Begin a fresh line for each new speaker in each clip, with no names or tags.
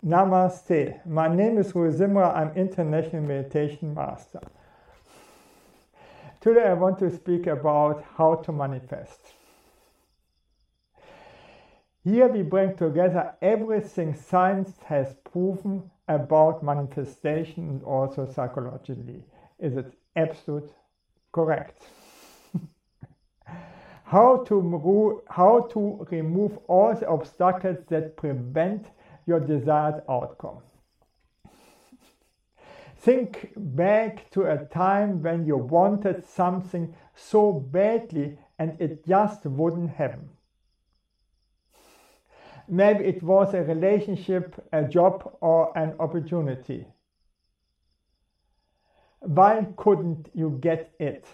Namaste. My name is Rui Zimra. I'm International Meditation Master. Today I want to speak about how to manifest. Here we bring together everything science has proven about manifestation and also psychologically. Is it absolute correct? How to remove all the obstacles that prevent your desired outcome. Think back to a time when you wanted something so badly and it just wouldn't happen. Maybe it was a relationship, a job, or an opportunity. Why couldn't you get it?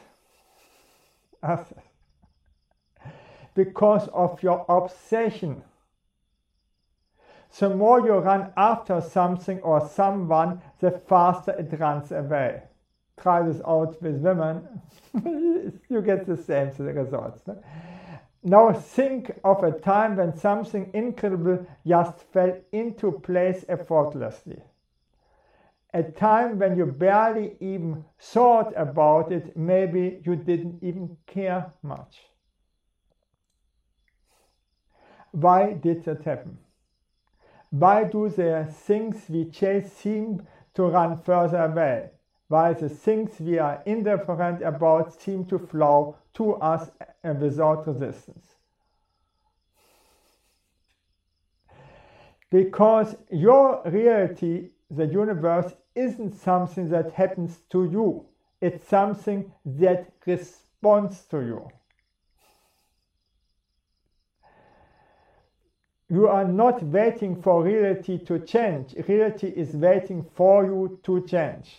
Because of your obsession. The more you run after something or someone, the faster it runs away. Try this out with women. You get the same results. No? Now think of a time when something incredible just fell into place effortlessly. A time when you barely even thought about it, maybe you didn't even care much. Why did that happen? Why do the things we chase seem to run further away, while the things we are indifferent about seem to flow to us without resistance? Because your reality, the universe, isn't something that happens to you. It's something that responds to you. You are not waiting for reality to change. Reality is waiting for you to change.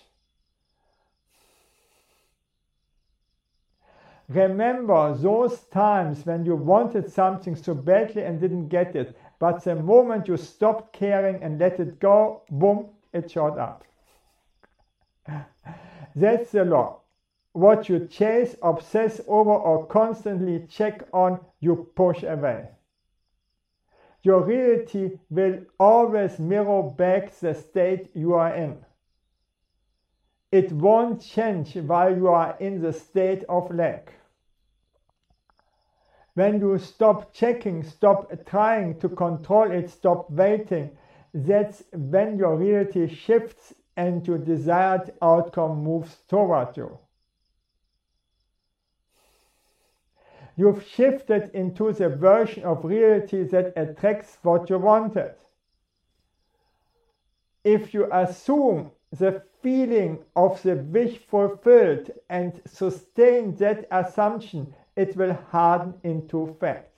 Remember those times when you wanted something so badly and didn't get it, but the moment you stopped caring and let it go, boom, it showed up. That's the law. What you chase, obsess over, or constantly check on, you push away. Your reality will always mirror back the state you are in. It won't change while you are in the state of lack. When you stop checking, stop trying to control it, stop waiting, that's when your reality shifts and your desired outcome moves toward you. You've shifted into the version of reality that attracts what you wanted. If you assume the feeling of the wish fulfilled and sustain that assumption, it will harden into fact.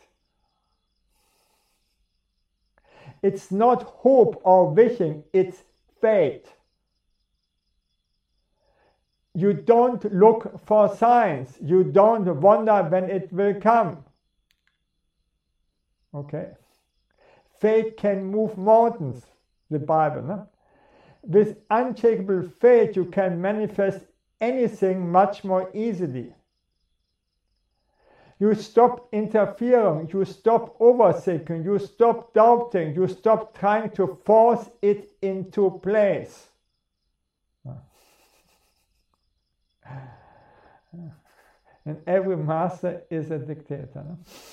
It's not hope or wishing, it's fate. You don't look for signs. You don't wonder when it will come. Okay? Faith can move mountains, the Bible. No? With unshakable faith, you can manifest anything much more easily. You stop interfering, you stop overthinking, you stop doubting, you stop trying to force it into place. And every master is a dictator.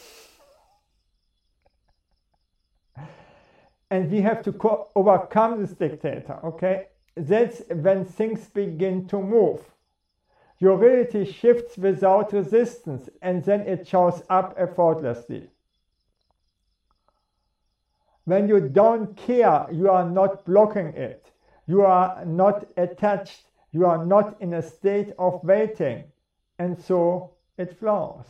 No? And we have to overcome this dictator, okay? That's when things begin to move. Your reality shifts without resistance, and then it shows up effortlessly. When you don't care, you are not blocking it. You are not attached. You are not in a state of waiting, and so it flows.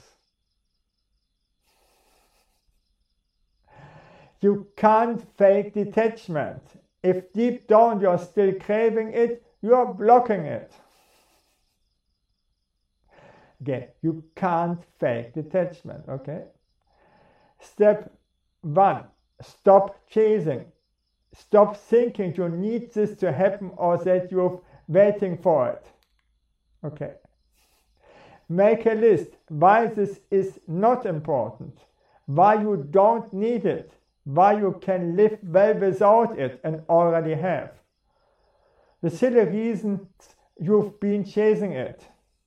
You can't fake detachment. If deep down you are still craving it, you are blocking it. Again, you can't fake detachment, okay? Step 1, stop chasing. Stop thinking you need this to happen or that you're waiting for it. Okay. Make a list why this is not important, why you don't need it, why you can live well without it and already have. The silly reasons you've been chasing it.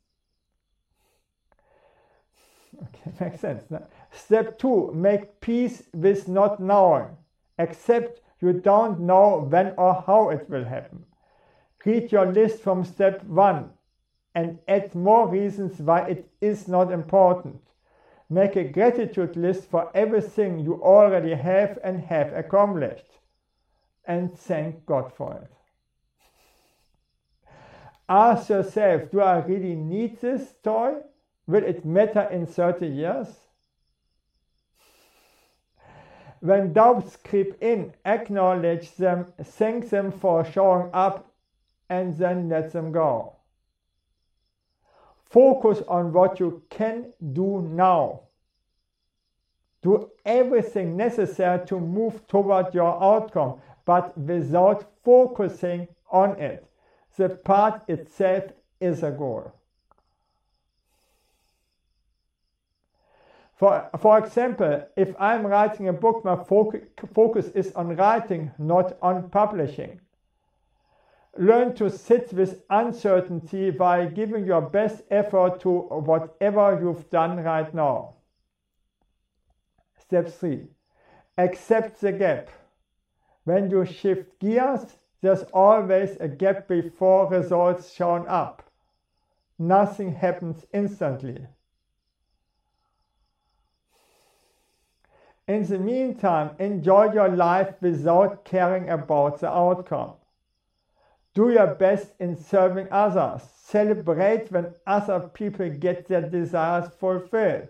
Okay, makes sense. No? Step 2, make peace with not knowing. Accept you don't know when or how it will happen. Read your list from step 1 and add more reasons why it is not important. Make a gratitude list for everything you already have and have accomplished. And thank God for it. Ask yourself, do I really need this toy? Will it matter in 30 years? When doubts creep in, acknowledge them, thank them for showing up, and then let them go. Focus on what you can do now. Do everything necessary to move toward your outcome, but without focusing on it. The path itself is a goal. For example, if I'm writing a book, my focus is on writing, not on publishing. Learn to sit with uncertainty while giving your best effort to whatever you've done right now. Step 3. Accept the gap. When you shift gears, there's always a gap before results show up. Nothing happens instantly. In the meantime, enjoy your life without caring about the outcome. Do your best in serving others. Celebrate when other people get their desires fulfilled.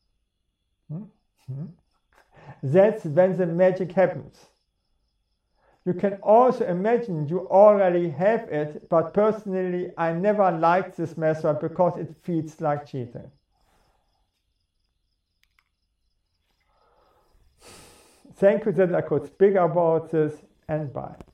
That's when the magic happens. You can also imagine you already have it, but personally I never liked this method because it feels like cheating. Thank you that I could speak about this, and bye.